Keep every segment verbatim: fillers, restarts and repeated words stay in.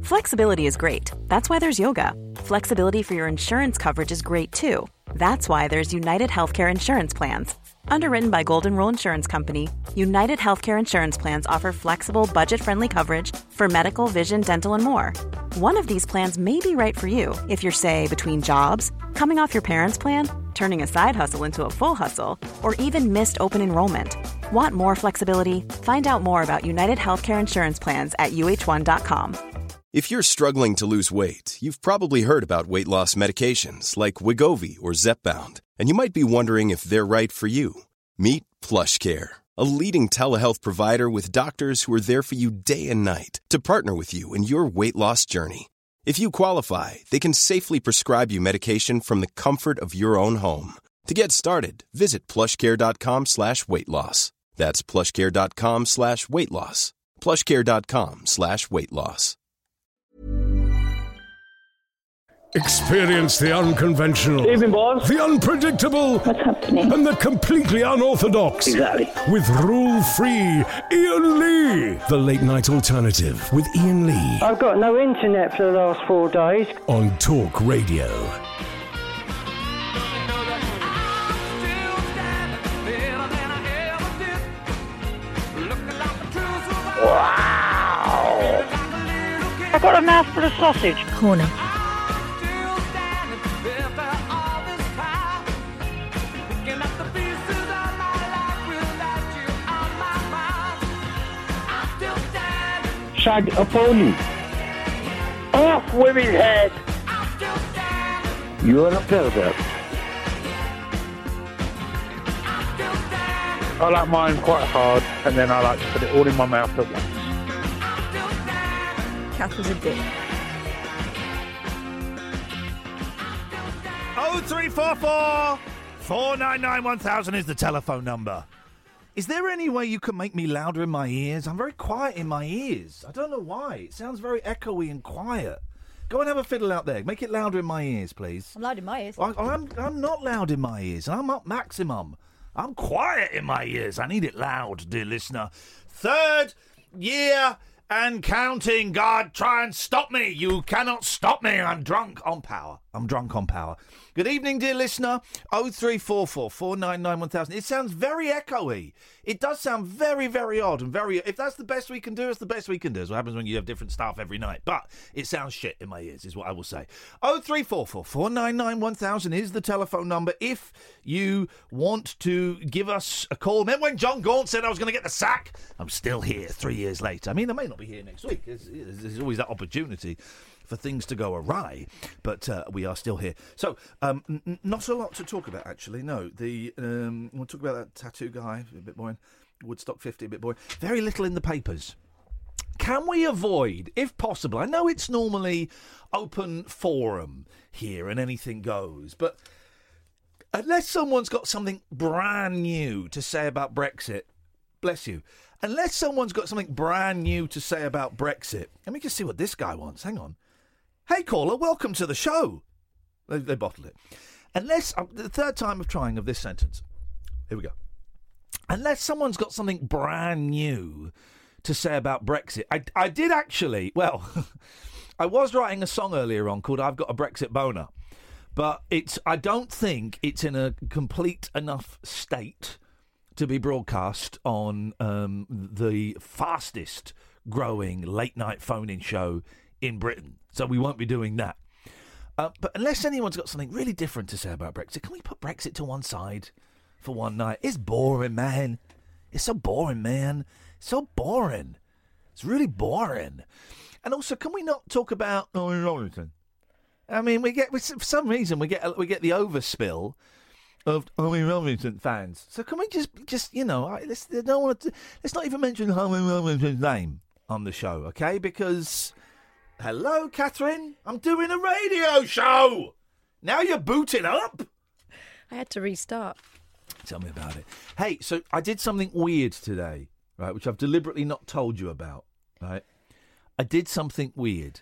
Flexibility is great. That's why there's yoga. Flexibility for your insurance coverage is great too. That's why there's United Healthcare Insurance Plans. Underwritten by Golden Rule Insurance Company, United Healthcare Insurance Plans offer flexible, budget-friendly coverage for medical, vision, dental, and more. One of these plans may be right for you if you're, say, between jobs, coming off your parents' plan, turning a side hustle into a full hustle, or even missed open enrollment. Want more flexibility? Find out more about United Healthcare Insurance Plans at U H one dot com. If you're struggling to lose weight, you've probably heard about weight loss medications like Wegovy or Zepbound, and you might be wondering if they're right for you. Meet PlushCare, a leading telehealth provider with doctors who are there for you day and night to partner with you in your weight loss journey. If you qualify, they can safely prescribe you medication from the comfort of your own home. To get started, visit plushcare.com slash weight loss. That's plushcare.com slash weight loss. plushcare.com slash weight loss. Experience the unconventional, Evening, boss. the unpredictable, What's happening? and the completely unorthodox. Exactly. With rule-free Ian Lee. The Late Night Alternative with Ian Lee I've got no internet for the last four days. on Talk Radio. Wow! I've got a mouthful of sausage. Corner. Shag a pony. Off with his head. You're a pervert. I like mine quite hard, and then I like to put it all in my mouth at once. Kath was a dick. oh three four four, four nine nine, one thousand is the telephone number. Is there any way you can make me louder in my ears? I'm very quiet in my ears. I don't know why. It sounds very echoey and quiet. Go and have a fiddle out there. Make it louder in my ears, please. I'm loud in my ears. I, I'm, I'm not loud in my ears. I'm up maximum. I'm quiet in my ears. I need it loud, dear listener. Third year and counting. God, try and stop me. You cannot stop me. I'm drunk on power. I'm drunk on power. Good evening, dear listener. oh three four four, four nine nine, one thousand. It sounds very echoey. It does sound very, very odd and very... If that's the best we can do, it's the best we can do. It's what happens when you have different stuff every night. But it sounds shit in my ears, is what I will say. oh three four four, four nine nine, one thousand is the telephone number if you want to give us a call. Remember when John Gaunt said I was going to get the sack? I'm still here three years later. I mean, I may not be here next week. There's, there's always that opportunity for things to go awry, but uh, we are still here. So, um, n- not a lot to talk about, actually. No, the um, we'll talk about that tattoo guy, a bit boring. Woodstock fifty, a bit boring. Very little in the papers. Can we avoid, if possible? I know it's normally open forum here and anything goes, but unless someone's got something brand new to say about Brexit, bless you. Unless someone's got something brand new to say about Brexit, let me just see what this guy wants. Hang on. Hey, caller, welcome to the show. They, they bottled it. Unless, uh, the third time of trying of this sentence. Here we go. Unless someone's got something brand new to say about Brexit. I, I did actually, well, I was writing a song earlier on called I've Got a Brexit Boner. But it's, I don't think it's in a complete enough state to be broadcast on um, the fastest growing late night phone-in show in Britain. So we won't be doing that. Uh, but unless anyone's got something really different to say about Brexit, can we put Brexit to one side for one night? It's boring, man. It's so boring, man. It's so boring. It's really boring. And also, can we not talk about Owen Rollington? I mean, we get, for some reason, we get we get the overspill of Owen Rollington fans. So can we just, just you know, let's don't want to, let's not even mention Owen Rollington's name on the show, okay? Because, hello, Catherine, I'm doing a radio show. Now you're booting up. I had to restart. Tell me about it. Hey, so I did something weird today, right, which I've deliberately not told you about, right? I did something weird.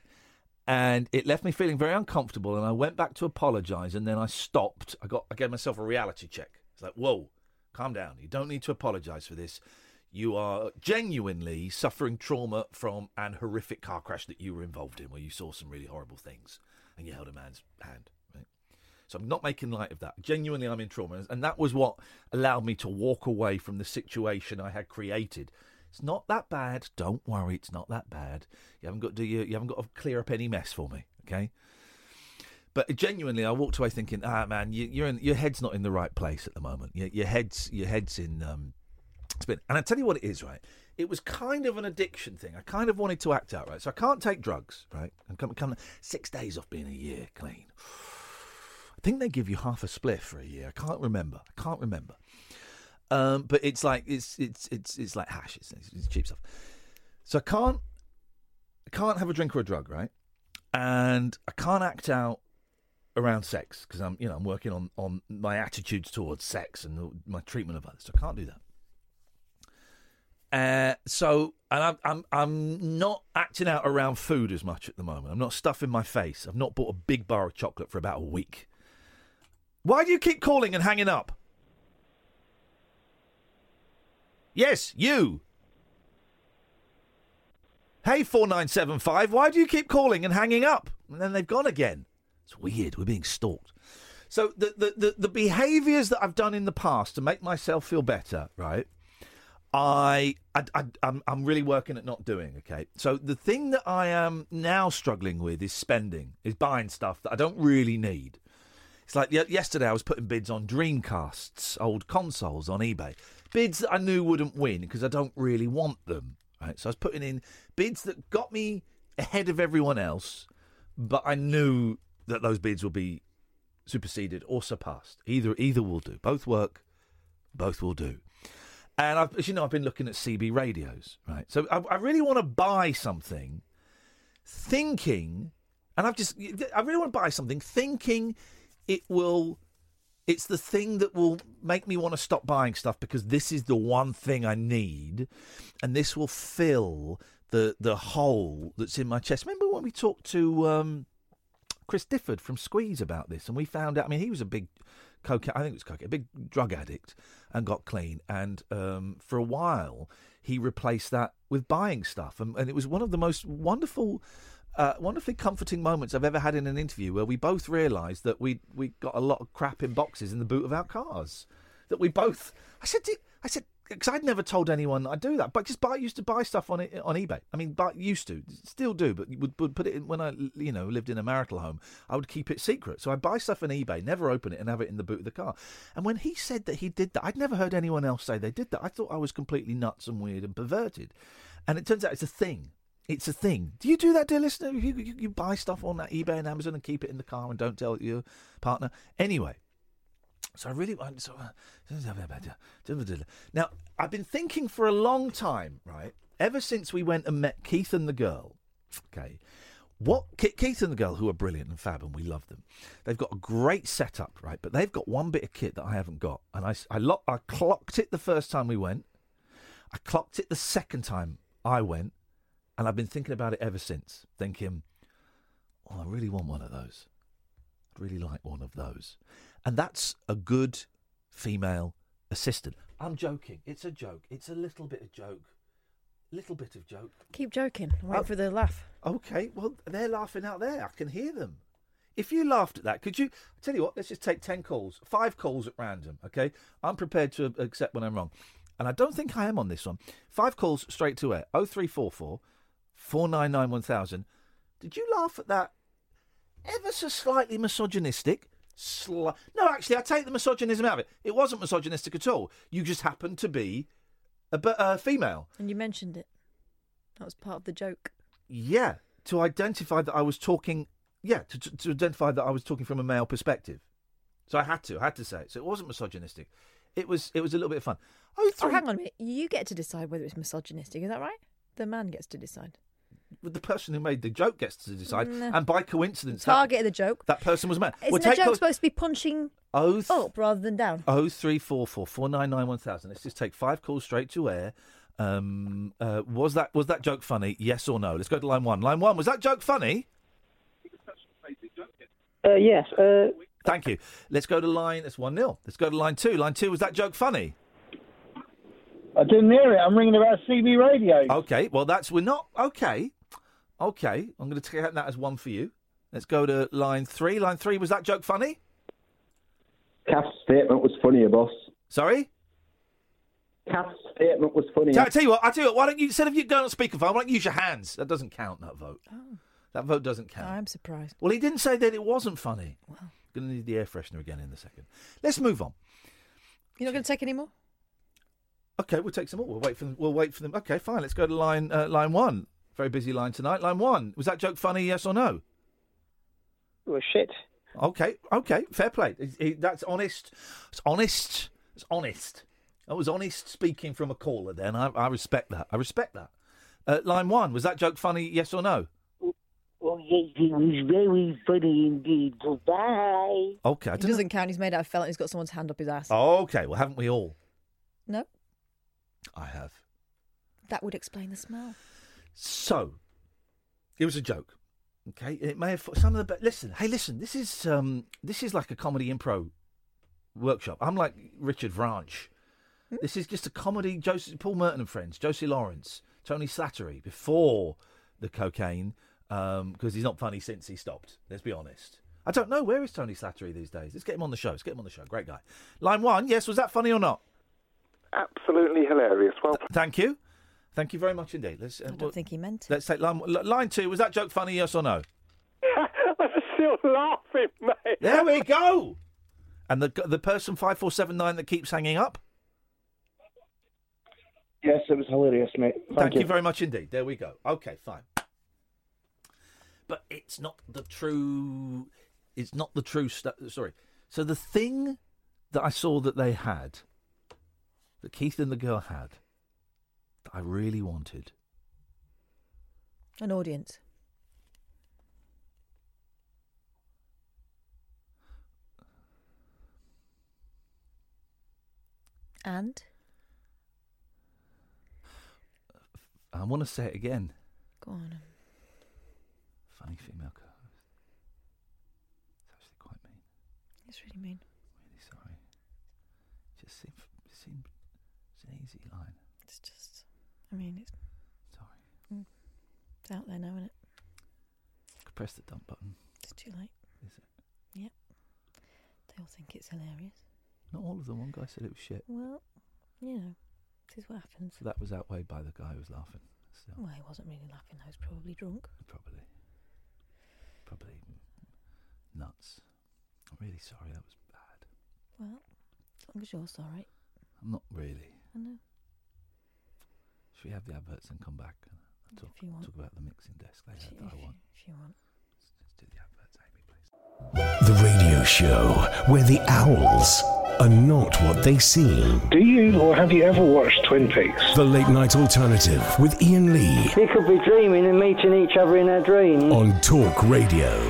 And it left me feeling very uncomfortable, and I went back to apologise, and then I stopped. I got, I gave myself a reality check. It's like, whoa, calm down. You don't need to apologise for this. you are genuinely suffering trauma from an horrific car crash that you were involved in, where you saw some really horrible things and you held a man's hand. Right? So I'm not making light of that. Genuinely, I'm in trauma, and that was what allowed me to walk away from the situation I had created. It's not that bad. Don't worry, it's not that bad. You haven't got to you, you haven't got to clear up any mess for me, okay? But genuinely, I walked away thinking, ah, man, you, you're in, your head's not in the right place at the moment. Your, your head's your head's in um, spin. And I tell you what it is, right? It was kind of an addiction thing. I kind of wanted to act out, right? So I can't take drugs, right? I'm coming come six days off being a year clean. I think they give you half a spliff for a year. I can't remember. I can't remember. Um, but it's like it's it's it's it's like hash. It's, it's cheap stuff. So I can't I can't have a drink or a drug, right? And I can't act out around sex because I'm, you know, I'm working on, on my attitudes towards sex and the, my treatment of others. So I can't do that. Uh, so, and I'm, I'm I'm not acting out around food as much at the moment. I'm not stuffing my face. I've not bought a big bar of chocolate for about a week. Why do you keep calling and hanging up? Yes, you. Hey, four nine seven five, why do you keep calling and hanging up? And then they've gone again. It's weird. We're being stalked. So the, the, the, the behaviours that I've done in the past to make myself feel better, right, I, I, I, I'm, I'm really working at not doing, okay? So the thing that I am now struggling with is spending, is buying stuff that I don't really need. It's like yesterday I was putting bids on Dreamcasts, old consoles on eBay. Bids that I knew wouldn't win because I don't really want them, right? So I was putting in bids that got me ahead of everyone else, but I knew that those bids will be superseded or surpassed. Either either will do. Both work, both will do. And I've, as you know, I've been looking at C B radios, right? So I, I really want to buy something, thinking, and I've just, I really want to buy something, thinking it will, it's the thing that will make me want to stop buying stuff because this is the one thing I need, and this will fill the the hole that's in my chest. Remember when we talked to um, Chris Difford from Squeeze about this, and we found out, I mean, he was a big cocaine, I think it was cocaine, a big drug addict, and got clean, and um, for a while he replaced that with buying stuff, and, and it was one of the most wonderful, uh, wonderfully comforting moments I've ever had in an interview, where we both realised that we we got a lot of crap in boxes in the boot of our cars, that we both, I said, I said, because I'd never told anyone I'd do that, but just buy, used to buy stuff on it on eBay. I mean, buy, used to, still do, but would, would put it in when I, you know, lived in a marital home. I would keep it secret, so I buy stuff on eBay, never open it, and have it in the boot of the car. And when he said that he did that, I'd never heard anyone else say they did that. I thought I was completely nuts and weird and perverted, and it turns out it's a thing. It's a thing. Do you do that, dear listener? You, you, you buy stuff on that eBay and Amazon and keep it in the car and don't tell your partner. Anyway. So I really want. So, uh, now, I've been thinking for a long time, right? Ever since we went and met Keith and the girl, okay? What Keith and the girl, who are brilliant and fab, and we love them. They've got a great setup, right? But they've got one bit of kit that I haven't got, and I, I, lo- I clocked it the first time we went. I clocked it the second time I went, and I've been thinking about it ever since. Thinking, oh, I really want one of those. I'd really like one of those. And that's a good female assistant. I'm joking. It's a joke. It's a little bit of joke. Little bit of joke. Keep joking. Wait oh, for the laugh. Okay. Well, they're laughing out there. I can hear them. If you laughed at that, could you... I tell you what, let's just take ten calls. Five calls at random, okay? I'm prepared to accept when I'm wrong. And I don't think I am on this one. Five calls straight to air. oh three four four, four nine nine, one thousand. Did you laugh at that ever so slightly misogynistic... Sli- no, actually, I take the misogynism out of it. It wasn't misogynistic at all. You just happened to be a b- uh, female. And you mentioned it. That was part of the joke. Yeah, to identify that I was talking... Yeah, to, to, to identify that I was talking from a male perspective. So I had to. I had to say it. So it wasn't misogynistic. It was It was a little bit of fun. Oh, oh, hang on a minute. You get to decide whether it's misogynistic. Is that right? The man gets to decide. The person who made the joke gets to decide, no. and by coincidence, the target that, of the joke, that person was a man. Isn't well, the joke co- supposed to be punching oh, th- up rather than down? Oh three four four four nine nine one thousand. Let's just take five calls straight to air. Um, uh, was that was that joke funny? Yes or no? Let's go to line one. Line one. Was that joke funny? Uh, yes. Uh... Thank you. Let's go to line. It's one nil. Let's go to line two. Line two. Was that joke funny? I didn't hear it. I'm ringing about C B radio. Okay, well, that's... We're not... Okay. Okay, I'm going to take that as one for you. Let's go to line three. Line three, was that joke funny? Kath's statement was funnier, boss. Sorry? Kath's statement was funnier. Tell, tell you what, I tell you what, why don't you, instead of you going on speakerphone, why don't you use your hands? That doesn't count, that vote. Oh. That vote doesn't count. I'm surprised. Well, he didn't say that it wasn't funny. Well. Going to need the air freshener again in a second. Let's move on. You're not going to take any more? Okay, we'll take some more. We'll wait for them. We'll wait for them. Okay, fine. Let's go to line uh, line one. Very busy line tonight. Line one. Was that joke funny? Yes or no? It was shit. Okay. Okay. Fair play. It, it, that's honest. It's honest. It's honest. That was honest speaking from a caller. Then I, I respect that. I respect that. Uh, line one. Was that joke funny? Yes or no? Oh, yes, it was very funny indeed. Goodbye. Okay. I It don't doesn't count. He's made out of felt and he's got someone's hand up his ass. know. Okay. Well, haven't we all? No, I have. that would explain the smell. So, it was a joke. Okay, it may have some of the. Be- listen, hey, listen. This is um, this is like a comedy improv workshop. I'm like Richard Vranch. Hmm? This is just a comedy. Josie, Paul Merton and friends, Josie Lawrence, Tony Slattery before the cocaine, because um, he's not funny since he stopped. Let's be honest. I don't know, where is Tony Slattery these days. Let's get him on the show. Let's get him on the show. Great guy. Line one. Yes, was that funny or not? Absolutely hilarious. Well, thank you. Thank you very much indeed. Let's, uh, I don't well, think he meant it. Let's take line, line two. Was that joke funny, yes or no? I'm still laughing, mate. There we go. And the the person five four seven nine that keeps hanging up? Yes, it was hilarious, mate. Thank, Thank you. you very much indeed. There we go. Okay, fine. But it's not the true... It's not the true... Stu- sorry. So the thing that I saw that they had, that Keith and the girl had, that I really wanted... An audience. And? I want to say it again. Go on. Funny female co-host. It's actually quite mean. It's really mean. Really sorry. Just seemed, it seemed it's an easy line. It's just, I mean, it's... Sorry. It's out there now, isn't it? Could press the dump button. It's too late. Is it? Yep. They all think it's hilarious. Not all of them. One guy said it was shit. Well, you know, this is what happens. So that was outweighed by the guy who was laughing. Still. Well, he wasn't really laughing. He was probably drunk. Probably. Probably nuts. I'm really sorry. That was bad. Well, as long as you're sorry. I'm not really. I know. Should we have the adverts and come back and talk, If you want. talk about the mixing desk later? If, that I you- want. if you want. Let's do the adverts, Amy, please. The radio show where the owls are not what they seem. Do you or have you ever watched Twin Peaks? The Late Night Alternative with Ian Lee We could be dreaming and meeting each other in our dreams. on Talk Radio.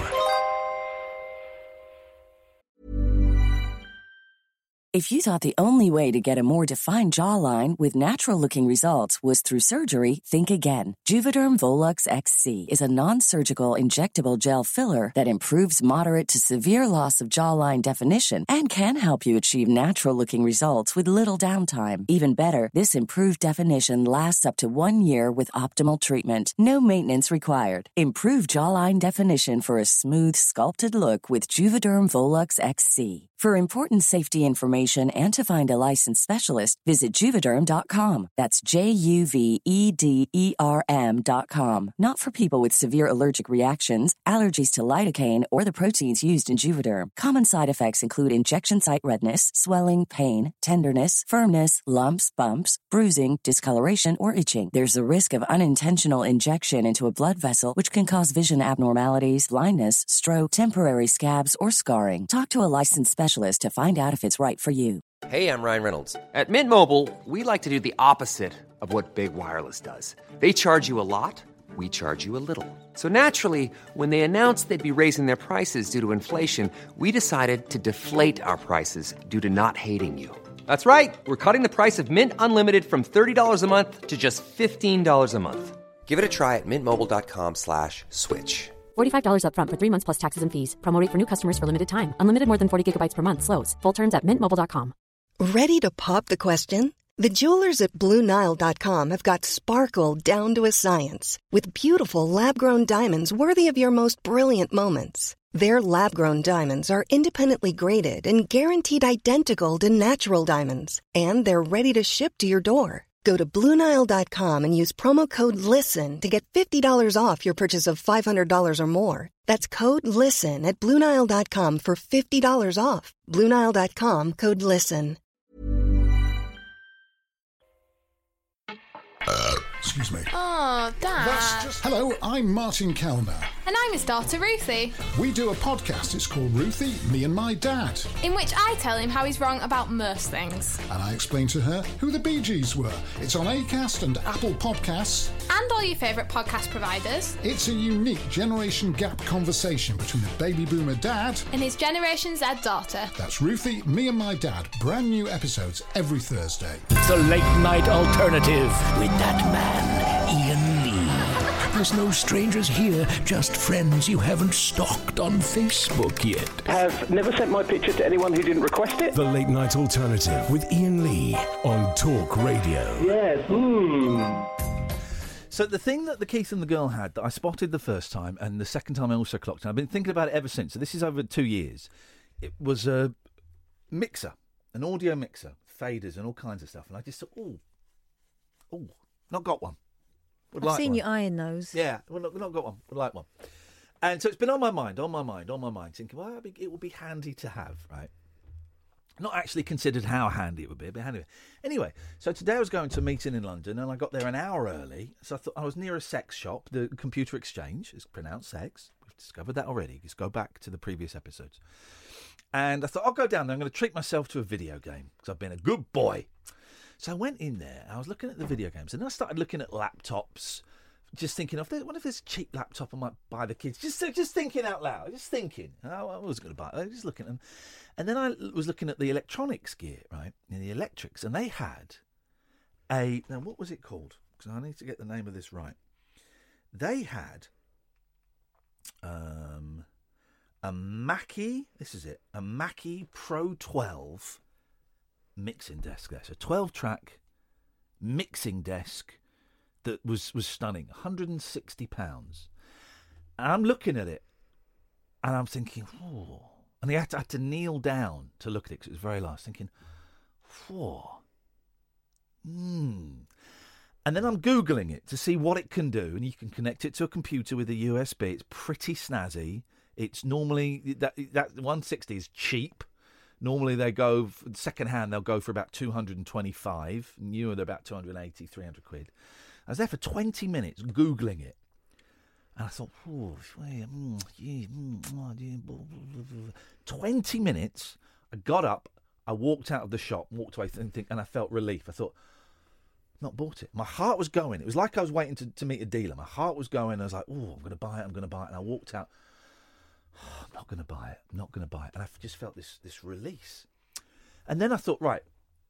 If you thought the only way to get a more defined jawline with natural-looking results was through surgery, think again. Juvederm Volux X C is a non-surgical injectable gel filler that improves moderate to severe loss of jawline definition and can help you achieve natural-looking results with little downtime. Even better, this improved definition lasts up to one year with optimal treatment. No maintenance required. Improve jawline definition for a smooth, sculpted look with Juvederm Volux X C. For important safety information and to find a licensed specialist, visit Juvederm dot com. That's J U V E D E R M dot com. Not for people with severe allergic reactions, allergies to lidocaine, or the proteins used in Juvederm. Common side effects include injection site redness, swelling, pain, tenderness, firmness, lumps, bumps, bruising, discoloration, or itching. There's a risk of unintentional injection into a blood vessel, which can cause vision abnormalities, blindness, stroke, temporary scabs, or scarring. Talk to a licensed specialist to find out if it's right for you. Hey, I'm Ryan Reynolds. At Mint Mobile, we like to do the opposite of what Big Wireless does. They charge you a lot, we charge you a little. So naturally, when they announced they'd be raising their prices due to inflation, we decided to deflate our prices due to not hating you. That's right. We're cutting the price of Mint Unlimited from thirty dollars a month to just fifteen dollars a month. Give it a try at mintmobile.com slash switch. forty-five dollars up front for three months plus taxes and fees. Promo rate for new customers for limited time. Unlimited more than forty gigabytes per month slows. Full terms at mint mobile dot com. Ready to pop the question? The jewelers at Blue Nile dot com have got sparkle down to a science with beautiful lab-grown diamonds worthy of your most brilliant moments. Their lab-grown diamonds are independently graded and guaranteed identical to natural diamonds, and they're ready to ship to your door. Go to Blue Nile dot com and use promo code LISTEN to get fifty dollars off your purchase of five hundred dollars or more. That's code LISTEN at Blue Nile dot com for fifty dollars off. Blue Nile dot com, code LISTEN. Uh, excuse me. Oh, Dad. That's just... Hello, I'm Martin Kellner. And I'm his daughter, Ruthie. We do a podcast. It's called Ruthie, Me and My Dad. In which I tell him how he's wrong about most things. And I explain to her who the Bee Gees were. It's on Acast and Apple Podcasts. And all your favourite podcast providers. It's a unique generation gap conversation between a baby boomer dad... and his Generation Z daughter. That's Ruthie, Me and My Dad. Brand new episodes every Thursday. The Late Night Alternative with that man, Ian Lee. There's no strangers here, just friends you haven't stalked on Facebook yet. Have never sent my picture to anyone who didn't request it. The Late Night Alternative with Ian Lee on Talk Radio. Yes. Hmm. So the thing that the Keith and the girl had that I spotted the first time and the second time I also clocked, and I've been thinking about it ever since, so this is over two years, it was a mixer, an audio mixer, faders and all kinds of stuff, and I just thought, oh, oh, not got one. Would I've like seen one. you eyeing those. Yeah, well, not, not got one. Would like one. And so it's been on my mind, on my mind, on my mind, thinking, well, it would be handy to have, right? Not actually considered how handy it would be, it'd be handy. Anyway, so today I was going to a meeting in London, and I got there an hour early, so I thought I was near a sex shop, the Computer Exchange, it's pronounced sex. We've discovered that already. Just go back to the previous episodes. And I thought, I'll go down there, I'm going to treat myself to a video game, because I've been a good boy. So I went in there, I was looking at the video games, and then I started looking at laptops, just thinking, of, what if there's a cheap laptop I might buy the kids? Just just thinking out loud, just thinking. And I, I wasn't going to buy it, I was just looking at them. And then I was looking at the electronics gear, right, and the electrics, and they had a, now what was it called? Because I need to get the name of this right. They had um, a Mackie, this is it, a Mackie Pro twelve mixing desk there. So twelve track mixing desk that was, was stunning. one hundred sixty pounds. And I'm looking at it and I'm thinking, oh. And I had to, I had to kneel down to look at it because it was very large, thinking, whoa. Hmm. And then I'm Googling it to see what it can do. And you can connect it to a computer with a U S B. It's pretty snazzy. It's normally, that, that one sixty is cheap. Normally they go, second hand, they'll go for about two hundred twenty-five. Newer, they're about two hundred eighty, three hundred quid. I was there for twenty minutes Googling it. And I thought, oh, yeah, mm, yeah, mm, oh, yeah, blah, blah, blah. twenty minutes, I got up, I walked out of the shop, walked away, and, and I felt relief. I thought, not bought it. My heart was going. It was like I was waiting to, to meet a dealer. My heart was going. I was like, oh, I'm going to buy it, I'm going to buy it. And I walked out. Oh, I'm not going to buy it. I'm not going to buy it. And I just felt this this release. And then I thought, right,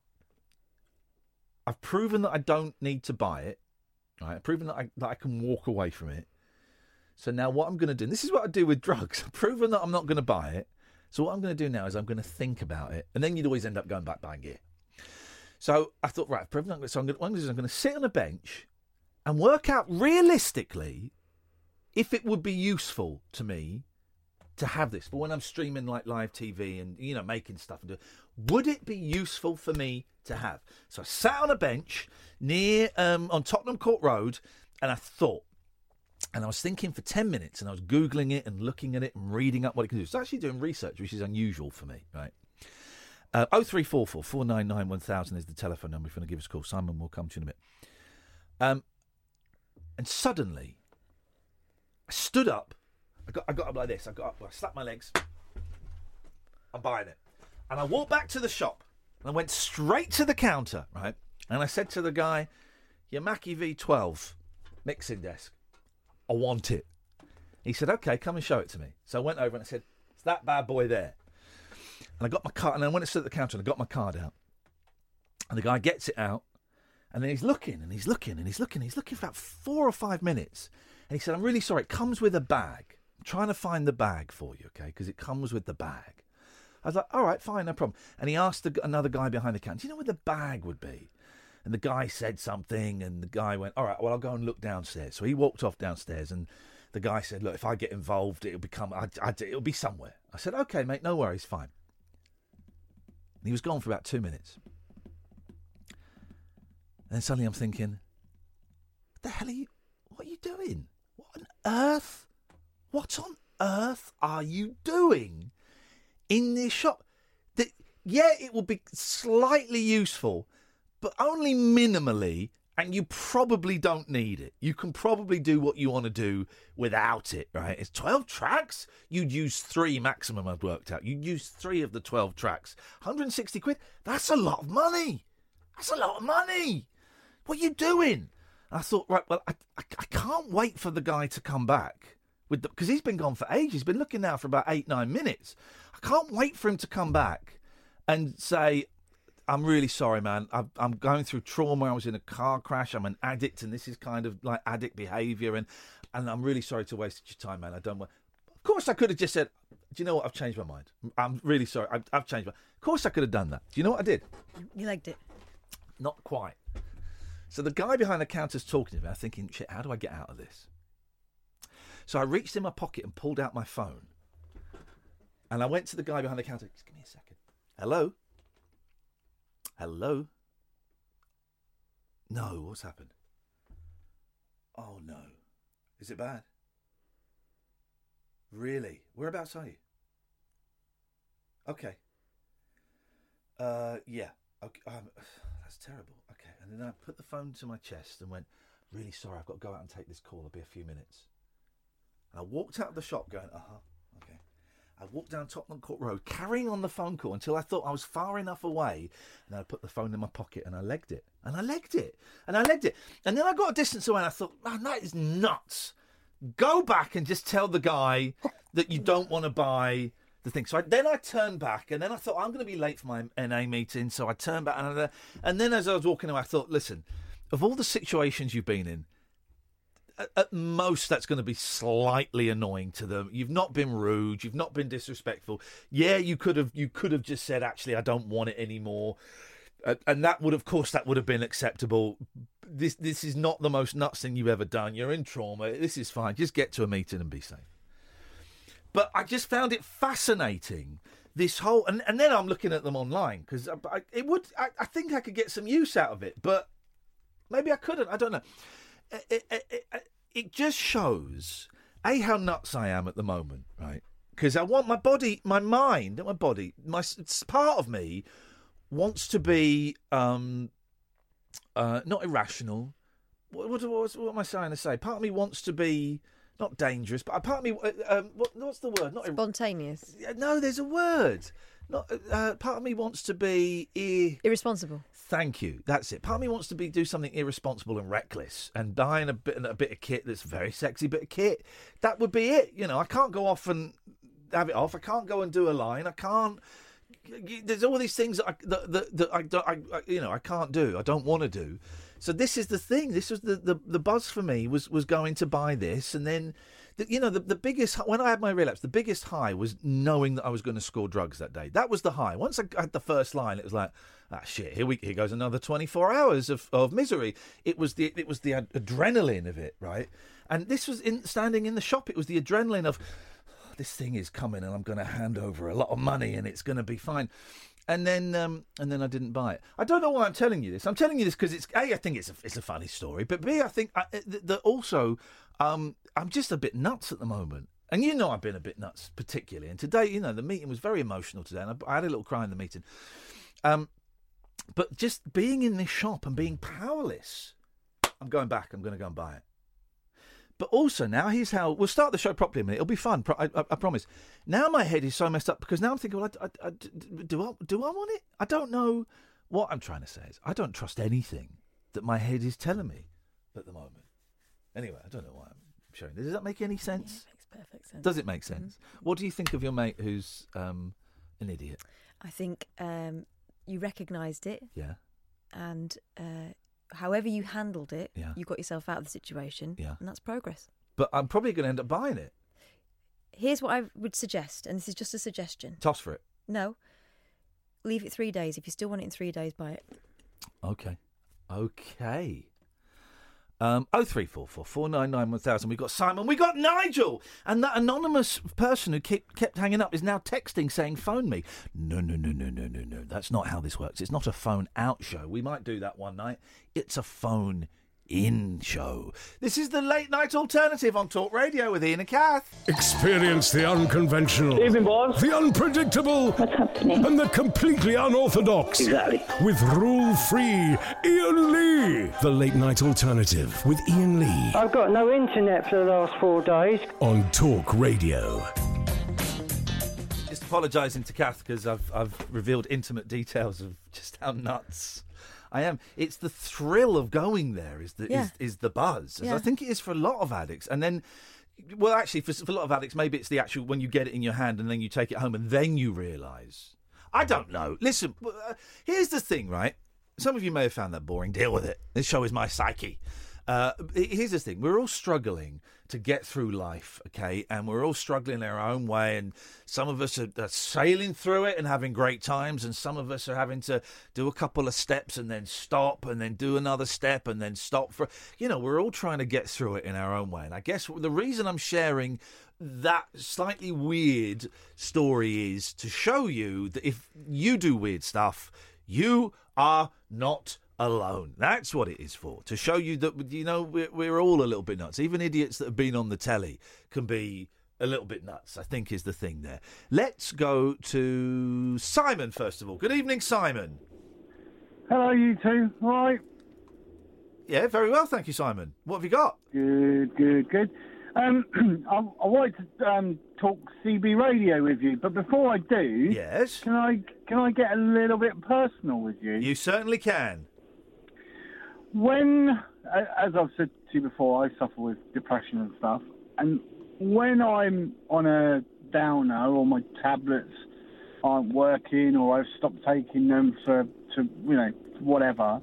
I've proven that I don't need to buy it. Right, I've proven that I, that I can walk away from it. So now what I'm going to do, and this is what I do with drugs. I've proven that I'm not going to buy it. So what I'm going to do now is I'm going to think about it. And then you'd always end up going back buying gear. So I thought, right, I've proven that. So I'm going, to, what I'm going to do is I'm going to sit on a bench and work out realistically if it would be useful to me to have this for when I'm streaming like live T V and, you know, making stuff. And do, would it be useful for me to have? So I sat on a bench near, um, on Tottenham Court Road, and I thought, and I was thinking for ten minutes, and I was Googling it and looking at it and reading up what it can do. So actually doing research, which is unusual for me, right? Uh, oh three four four, four nine nine, one thousand is the telephone number if you want to give us a call. Simon will come to you in a bit. Um, and suddenly, I stood up. I got, I got up like this. I got up, I slapped my legs. I'm buying it. And I walked back to the shop. And I went straight to the counter, right? And I said to the guy, your Mackie V twelve mixing desk, I want it. He said, okay, come and show it to me. So I went over and I said, it's that bad boy there. And I got my card, and I went to sit at the counter and I got my card out. And the guy gets it out. And then he's looking and he's looking and he's looking. He's looking for about four or five minutes. And he said, I'm really sorry. It comes with a bag. I'm trying to find the bag for you, okay? Because it comes with the bag. I was like, all right, fine, no problem. And he asked the, another guy behind the counter, do you know where the bag would be? and the guy said something, and the guy went, all right, well, I'll go and look downstairs. So he walked off downstairs, and the guy said, look, if I get involved, it'll become, I, I, it'll be somewhere. I said, okay, mate, no worries, fine. And he was gone for about two minutes. And then suddenly I'm thinking, what the hell are you, what are you doing? What on earth? What on earth are you doing in this shop? That, yeah, it will be slightly useful, but only minimally, and you probably don't need it. You can probably do what you want to do without it, right? It's twelve tracks. You'd use three maximum, I've worked out. You'd use three of the twelve tracks. one hundred sixty quid, that's a lot of money. That's a lot of money. What are you doing? I thought, right, well, I, I, I can't wait for the guy to come back. with because he's been gone for ages. He's been looking now for about eight, nine minutes. I can't wait for him to come back and say, I'm really sorry, man. I'm, I'm going through trauma. I was in a car crash. I'm an addict, and this is kind of like addict behaviour, and, and I'm really sorry to waste your time, man. I don't want... Of course, I could have just said, do you know what? I've changed my mind. I'm really sorry. I've, I've changed my... Of course, I could have done that. Do you know what I did? You liked it. Not quite. So the guy behind the counter's talking to me. I'm thinking, shit, how do I get out of this? So I reached in my pocket and pulled out my phone. And I went to the guy behind the counter. Just give me a second. Hello? Hello? No, what's happened? Oh, no. Is it bad? Really? Whereabouts are you? Okay. Uh, yeah. Okay. Um, that's terrible. Okay. And then I put the phone to my chest and went, really sorry, I've got to go out and take this call. I'll be a few minutes. And I walked out of the shop going, uh-huh, okay. I walked down Tottenham Court Road, carrying on the phone call until I thought I was far enough away. And then I put the phone in my pocket and I legged it. And I legged it. And I legged it. And then I got a distance away and I thought, man, that is nuts. Go back and just tell the guy that you don't want to buy the thing. So I, then I turned back and then I thought, I'm going to be late for my N A meeting. So I turned back and, I, and then as I was walking away, I thought, listen, of all the situations you've been in, at most, that's going to be slightly annoying to them. You've not been rude. You've not been disrespectful. Yeah, you could have. You could have just said, "Actually, I don't want it anymore," uh, and that would, of course, that would have been acceptable. This, this is not the most nuts thing you've ever done. You're in trauma. This is fine. Just get to a meeting and be safe. But I just found it fascinating. This whole, and, and then I'm looking at them online because it would. I, I think I could get some use out of it, but maybe I couldn't. I don't know. It, it, it, it just shows, A, how nuts I am at the moment, right? Because I want my body, my mind, not my body, my it's part of me wants to be um, uh, not irrational. What, what, what, what am I trying to say? Part of me wants to be not dangerous, but part of me, uh, um, what, what's the word? Not spontaneous. No, there's a word. Not uh, part of me wants to be ir- irresponsible. Thank you. That's it. Part of me wants to be do something irresponsible and reckless and buying a bit a bit of kit that's a very sexy bit of kit. That would be it. You know, I can't go off and have it off. I can't go and do a line. I can't. There's all these things that I, that, that, that I, don't, I, you know, I can't do. I don't want to do. So this is the thing. This was the, the, the buzz for me was was going to buy this, and then, the, you know, the, the biggest when I had my relapse, the biggest high was knowing that I was going to score drugs that day. That was the high. Once I had the first line, it was like, ah, shit. Here we here goes another twenty-four hours of, of misery. It was the it was the ad- adrenaline of it, right? And this was in standing in the shop. It was the adrenaline of oh, this thing is coming, and I'm going to hand over a lot of money, and it's going to be fine. And then, um, and then I didn't buy it. I don't know why I'm telling you this. I'm telling you this because it's a. I think it's a, it's a funny story, but b. I think I, that also, um, I'm just a bit nuts at the moment. And you know, I've been a bit nuts, particularly. And today, you know, the meeting was very emotional today, and I, I had a little cry in the meeting. Um, but just being in this shop and being powerless, I'm going back. I'm going to go and buy it. But also now, here's how we'll start the show properly. A minute, it'll be fun. I, I, I promise. Now my head is so messed up because now I'm thinking, well, I, I, I, do I do I want it? I don't know. What I'm trying to say is, I don't trust anything that my head is telling me at the moment. Anyway, I don't know why I'm showing this. Does that make any sense? Yeah, it makes perfect sense. Does it make sense? Mm-hmm. What do you think of your mate who's um, an idiot? I think um, you recognised it. Yeah. And. Uh, However you handled it, yeah. you got yourself out of the situation, yeah. and that's progress. But I'm probably going to end up buying it. Here's what I would suggest, and this is just a suggestion. Toss for it. No. Leave it three days. If you still want it in three days, buy it. Okay. Okay. Um, oh three four four four nine nine one thousand. We've got Simon. We've got Nigel. And that anonymous person who kept, kept hanging up is now texting saying, phone me. No, no, no, no, no, no, no. That's not how this works. It's not a phone out show. We might do that one night. It's a phone in show. This is the Late Night Alternative on Talk Radio with Ian and Kath. Experience the unconventional, Evening, boss. the unpredictable, What's happening? and the completely unorthodox. Exactly. With rule-free Ian Lee. The Late Night Alternative with Ian Lee I've got no internet for the last four days. on Talk Radio. Just apologising to Kath because I've, I've revealed intimate details of just how nuts I am. It's the thrill of going there is the Yeah. is, is the buzz. As Yeah. I think it is for a lot of addicts. And then, well, actually, for, for a lot of addicts, maybe it's the actual when you get it in your hand and then you take it home and then you realise. I don't know. Listen, uh, here's the thing, right? Some of you may have found that boring. Deal with it. This show is my psyche. Uh, here's the thing. We're all struggling to get through life, okay? And we're all struggling in our own way. And some of us are, are sailing through it and having great times. And some of us are having to do a couple of steps and then stop and then do another step and then stop. For You know, we're all trying to get through it in our own way. And I guess the reason I'm sharing that slightly weird story is to show you that if you do weird stuff, you are not alone. That's what it is for. To show you that, you know, we're, we're all a little bit nuts. Even idiots that have been on the telly can be a little bit nuts, I think is the thing there. Let's go to Simon, first of all. Good evening, Simon. Hello, you two. All right. Yeah, very well, thank you, Simon. What have you got? Good, good, good. Um, I, I wanted to um, talk C B radio with you, but before I do, yes, can I can I get a little bit personal with you? You certainly can. When, as I've said to you before, I suffer with depression and stuff, and when I'm on a downer or my tablets aren't working or I've stopped taking them for, to you know, whatever,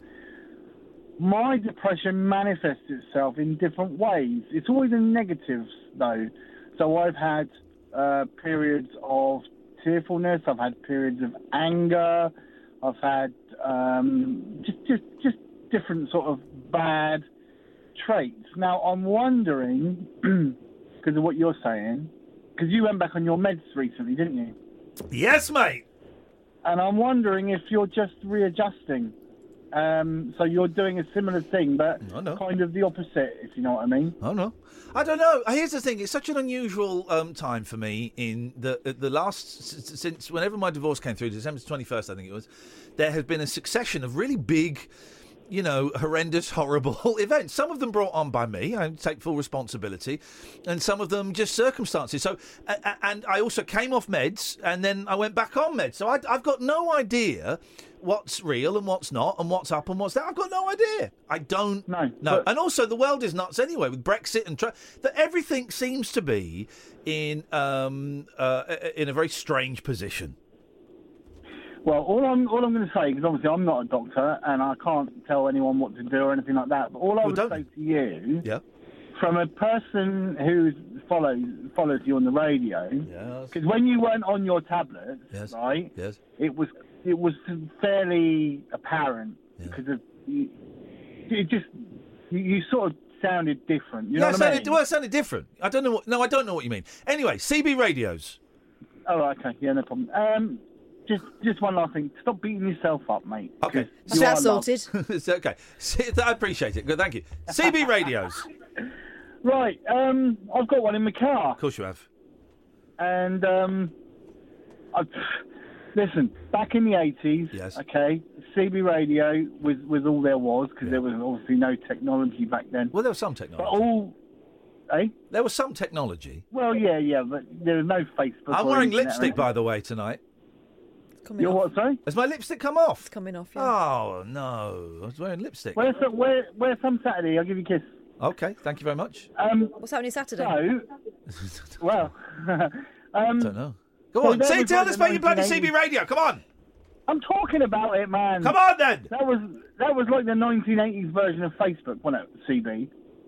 my depression manifests itself in different ways. It's always in negatives, though. So I've had uh, periods of tearfulness. I've had periods of anger. I've had um, just, just, just different sort of bad traits. Now I'm wondering, because of what you're saying, because you went back on your meds recently, didn't you? Yes, mate. And I'm wondering if you're just readjusting. Um, so you're doing a similar thing, but oh, no. kind of the opposite, if you know what I mean. Oh, no. I don't know. Here's the thing. It's such an unusual um, time for me in the the last... Since whenever my divorce came through, December twenty-first, I think it was, there has been a succession of really big, you know, horrendous, horrible events. Some of them brought on by me. I take full responsibility. And some of them just circumstances. So, uh, and I also came off meds, and then I went back on meds. So I, I've got no idea what's real and what's not, and what's up and what's down. I've got no idea. I don't no, know. But... And also, the world is nuts anyway with Brexit and tra- that everything seems to be in um, uh, in a very strange position. Well, all I'm all I'm going to say, because obviously I'm not a doctor and I can't tell anyone what to do or anything like that. But all I well, would don't... say to you, yeah. from a person who follows follows you on the radio, because yes. when you weren't on your tablets, yes. right? Yes. It was it was fairly apparent yeah. because of you, it just you, you sort of sounded different. You yeah, know what sounded, I mean? Well, it sounded different. I don't know what. No, I don't know what you mean. Anyway, C B radios. Oh, okay. Yeah, no problem. Um, just just one last thing. Stop beating yourself up, mate. Okay. That's that sorted. It's okay. I appreciate it. Good, thank you. C B radios. Right. Um, I've got one in my car. Of course you have. And um, I, listen, back in the eighties, yes. okay, C B radio was, was all there was, because yeah. there was obviously no technology back then. Well, there was some technology. But all, eh? There was some technology. Well, yeah, yeah, but there was no Facebook. I'm wearing lipstick, by the way, tonight. Coming You're off. what, sorry? Has my lipstick come off? It's coming off, yeah. Oh, no. I was wearing lipstick. Wear some, wear, wear some Saturday, I'll give you a kiss. Okay, thank you very much. Um, What's happening Saturday? So, well, um, I don't know. Go so on, say, tell us about your bloody C B nineteen eighties radio. Come on. I'm talking about it, man. Come on, then. That was that was like the nineteen eighties version of Facebook, wasn't it, C B?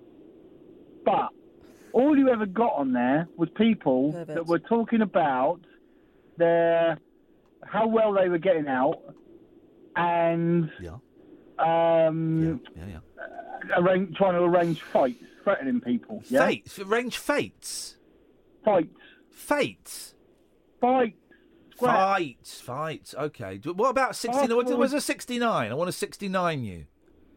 But all you ever got on there was people Perverts. that were talking about their how well they were getting out and yeah. um, Yeah, yeah. uh, arrange, trying to arrange fights, threatening people. Yeah? Fates? Arrange fates? Fights. Fates? Fights. Scrap. Fights, fights. Okay. Do- What about sixty-nine? Oh, What well, was a sixty-nine? I want to sixty-nine you.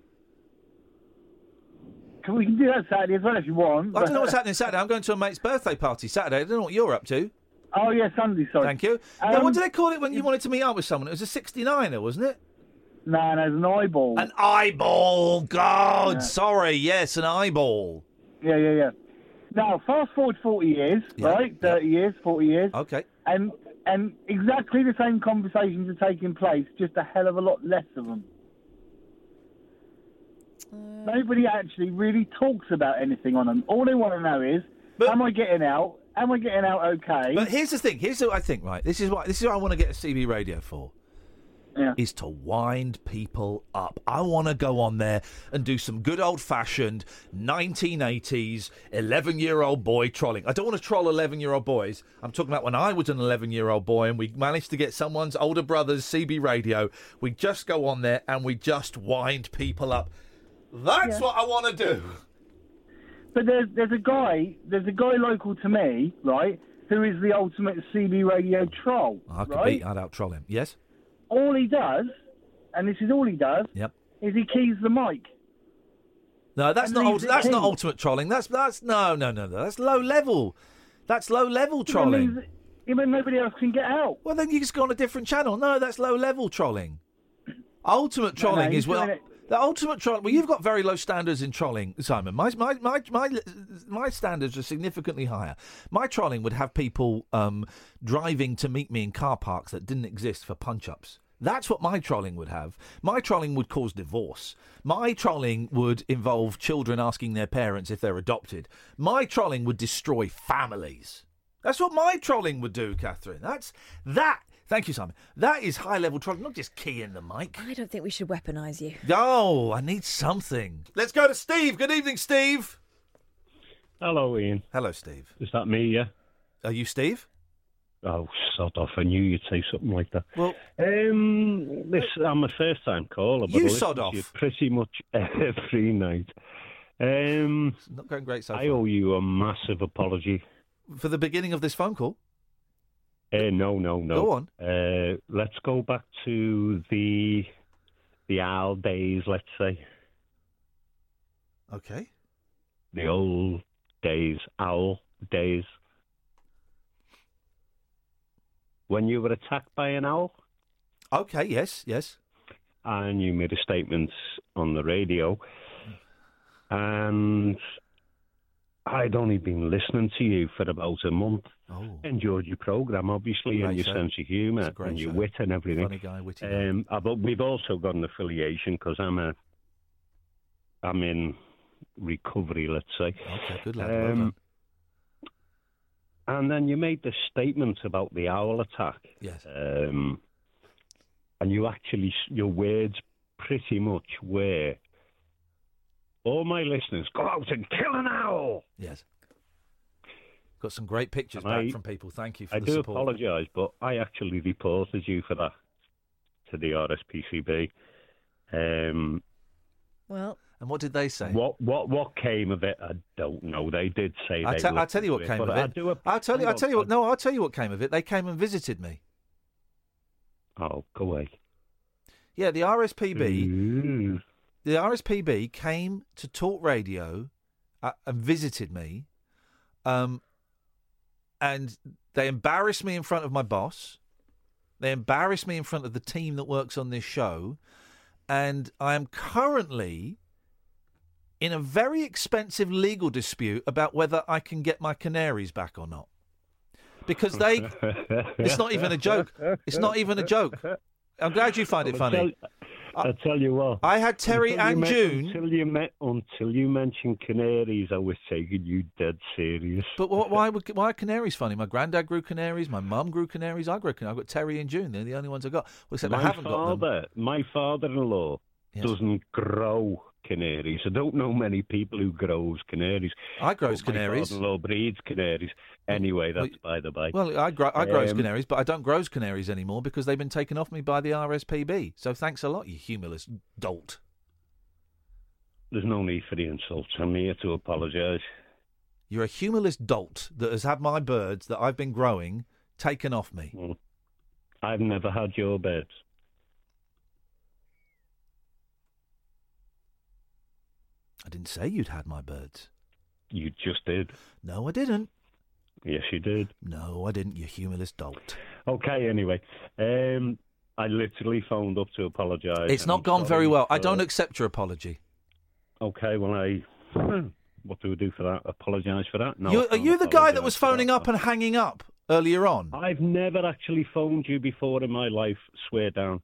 Can we can do that Saturday as well if you want. I don't know what's happening Saturday. I'm going to a mate's birthday party Saturday. I don't know what you're up to. Oh, yeah, Sunday, sorry. Thank you. Um, now, what do they call it when you wanted to meet up with someone? It was a sixty-niner, wasn't it? No, no, it's an eyeball. An eyeball. God, Yeah. sorry. Yes, an eyeball. Yeah, yeah, yeah. Now, fast forward forty years, Yeah, right? thirty years, forty years. Okay. And and exactly the same conversations are taking place, just a hell of a lot less of them. Nobody actually really talks about anything on them. All they want to know is, am I getting out? Am I getting out okay? But here's the thing. Here's what I think. Right. This is what this is what I want to get a C B radio for. Yeah. Is to wind people up. I want to go on there and do some good old-fashioned nineteen eighties eleven-year-old boy trolling. I don't want to troll eleven-year-old boys. I'm talking about when I was an eleven-year-old boy and we managed to get someone's older brother's C B radio. We just go on there and we just wind people up. That's Yeah. what I want to do. But there's there's a guy there's a guy local to me, right, who is the ultimate C B radio troll. I could right? beat. I'd out-troll him. Yes? All he does, and this is all he does, Yep. is he keys the mic. No, that's And not. leaves Ult- it that's not keyed. ultimate trolling. That's that's no, no, no, no. That's low level. That's low level That trolling. means even nobody else can get out. Well, then you just go on a different channel. No, that's low level trolling. Ultimate No, no, trolling he's is well. doing it- The ultimate troll. Well, you've got very low standards in trolling, Simon. My my my my my standards are significantly higher. My trolling would have people um, driving to meet me in car parks that didn't exist for punch-ups. That's what my trolling would have. My trolling would cause divorce. My trolling would involve children asking their parents if they're adopted. My trolling would destroy families. That's what my trolling would do, Catherine. That's that. Thank you, Simon. That is high-level trolling, not just keying the mic. I don't think we should weaponise you. Oh, I need something. Let's go to Steve. Good evening, Steve. Hello, Ian. Hello, Steve. Is that me, yeah? Are you Steve? Oh, sod off. I knew you'd say something like that. Well, um, this, I'm a first-time caller. But You I listen sod to off. you pretty much every night. Um, It's not going great so I far. owe you a massive apology. For the beginning of this phone call? Uh, no, no, no. Go on. Uh, let's go back to the the owl days, let's say. Okay. The old days, owl days. When you were attacked by an owl. Okay, yes, yes. And you made a statement on the radio. And I'd only been listening to you for about a month. Oh. Enjoyed your programme, obviously, and Great your show. sense of humour It's a great and your show. wit and everything. Funny guy, witty guy. Um, uh, but we've also got an affiliation because I'm a, I'm in recovery, let's say. Okay, good lad. Well done. Um, and then you made this statement about the owl attack. Yes. Um, and you actually, your words pretty much were, all my listeners, go out and kill an owl. Yes. Got some great pictures And back I- from people. Thank you for I the do support. apologise, but I actually reported you for that to the R S P C B. Um, Well, and what did they say? What what what came of it? I don't know. They did say. I they tell, I'll looked tell you what into came but of I it. do ap- I'll tell you. hang I'll on. tell you what. No, I'll tell you what came of it. They came and visited me. Oh, go away. Yeah, the R S P B. Mm. The R S P B came to Talk Radio uh, and visited me, um, and they embarrassed me in front of my boss. They embarrassed me in front of the team that works on this show, and I am currently in a very expensive legal dispute about whether I can get my canaries back or not. Because they, it's not even a joke. It's not even a joke. I'm glad you find it I'll funny. tell- I tell you what. I had Terry until you and men- June. Until you met, until you mentioned canaries, I was taking you dead serious. But wh- why would why are canaries funny? My granddad grew canaries. My mum grew canaries. I grew canaries. I've got Terry and June. They're the only ones I got. Well, except my I haven't got them. father, my father-in-law Yes. doesn't grow canaries. I don't know many people who grows canaries. I grows But canaries. My father-in-law breeds canaries. Anyway, that's by the by. Well, I grow I grows Um, canaries, but I don't grows canaries anymore because they've been taken off me by the R S P B. So thanks a lot, you humorless dolt. There's no need for the insults. I'm here to apologise. You're a humourless dolt that has had my birds that I've been growing taken off me. Well, I've never had your birds. I didn't say you'd had my birds. You just did. No, I didn't. Yes, you did. No, I didn't, you humourless dolt. Okay, anyway. Um, I literally phoned up to apologise. It's not I'm gone sorry very well. I for- don't accept your apology. Okay, well, I... What do we do for that? Apologise for that? No. you, I are can't you the guy that apologise was for phoning that. up and hanging up earlier on? I've never actually phoned you before in my life, swear down.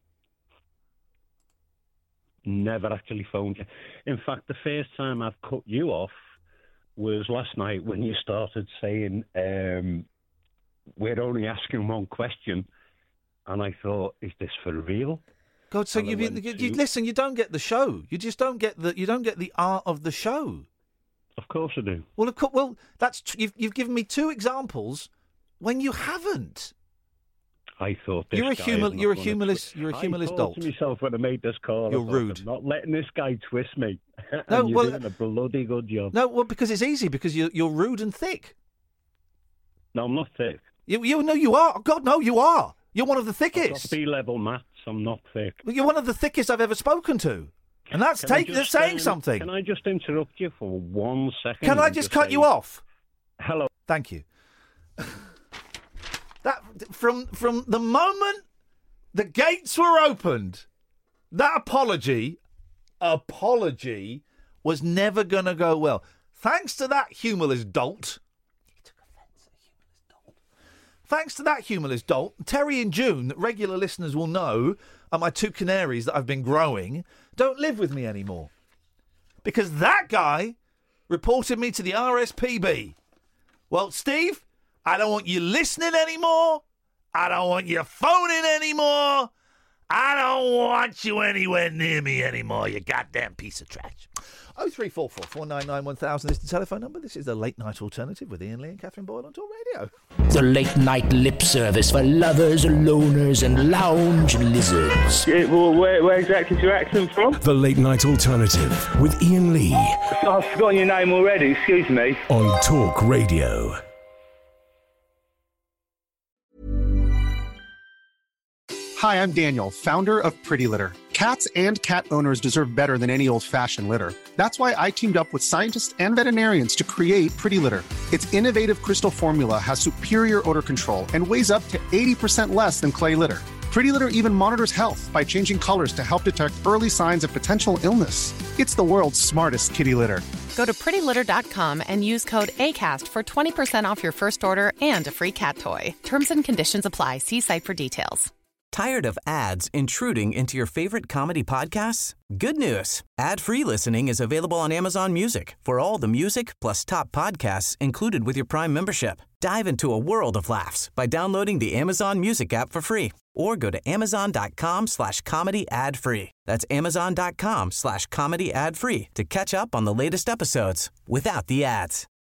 Never actually phoned you. In fact, the first time I've cut you off was last night when you started saying, um, we're only asking one question. And I thought, is this for real? God, so And I you, went you, to- you listen. You don't get the show. You just don't get the. You don't get the art of the show. Of course I do. Well, of course. Well, that's tr- you've you've given me two examples when you haven't. I thought this You're a guy humour- is not you're a gonna humourless- twi- you're a humourless I dolt. thought to myself when I made this call, I You're thought, rude. I'm not letting this guy twist me. and No, you're well- doing a bloody good job. No, well, because it's easy because you're you're rude and thick. No, I'm not thick. You you know you are. God, no, you are. You're one of the I've got thickest. B-level maths. I'm not thick. You're one of the thickest I've ever spoken to, and that's Can I take, just, that's saying um, something. Can I just interrupt you for one second? Can I and just cut say, you off? Hello. Thank you. That from from the moment the gates were opened, that apology, apology was never going to go well. Thanks to that humourless dolt. He took offence at humourless dolt. Thanks to that humourless dolt, Terry and June, that regular listeners will know are my two canaries that I've been growing, don't live with me anymore. Because that guy reported me to the R S P B. Well, Steve, I don't want you listening anymore. I don't want you phoning anymore. I don't want you anywhere near me anymore, you goddamn piece of trash. oh three four four, four nine nine, one thousand is the telephone number. This is the Late Night Alternative with Ian Lee and Catherine Boyle on Talk Radio. The late night lip service for lovers, loners, and lounge lizards. Yeah, well, where, where exactly is your accent from? The Late Night Alternative with Ian Lee I've forgotten your name already, excuse me. on Talk Radio. Hi, I'm Daniel, founder of Pretty Litter. Cats and cat owners deserve better than any old-fashioned litter. That's why I teamed up with scientists and veterinarians to create Pretty Litter. Its innovative crystal formula has superior odor control and weighs up to eighty percent less than clay litter. Pretty Litter even monitors health by changing colors to help detect early signs of potential illness. It's the world's smartest kitty litter. Go to pretty litter dot com and use code ACAST for twenty percent off your first order and a free cat toy. Terms and conditions apply. See site for details. Tired of ads intruding into your favorite comedy podcasts? Good news. Ad-free listening is available on Amazon Music for all the music plus top podcasts included with your Prime membership. Dive into a world of laughs by downloading the Amazon Music app for free or go to amazon.com slash comedy ad free. That's amazon.com slash comedy ad free to catch up on the latest episodes without the ads.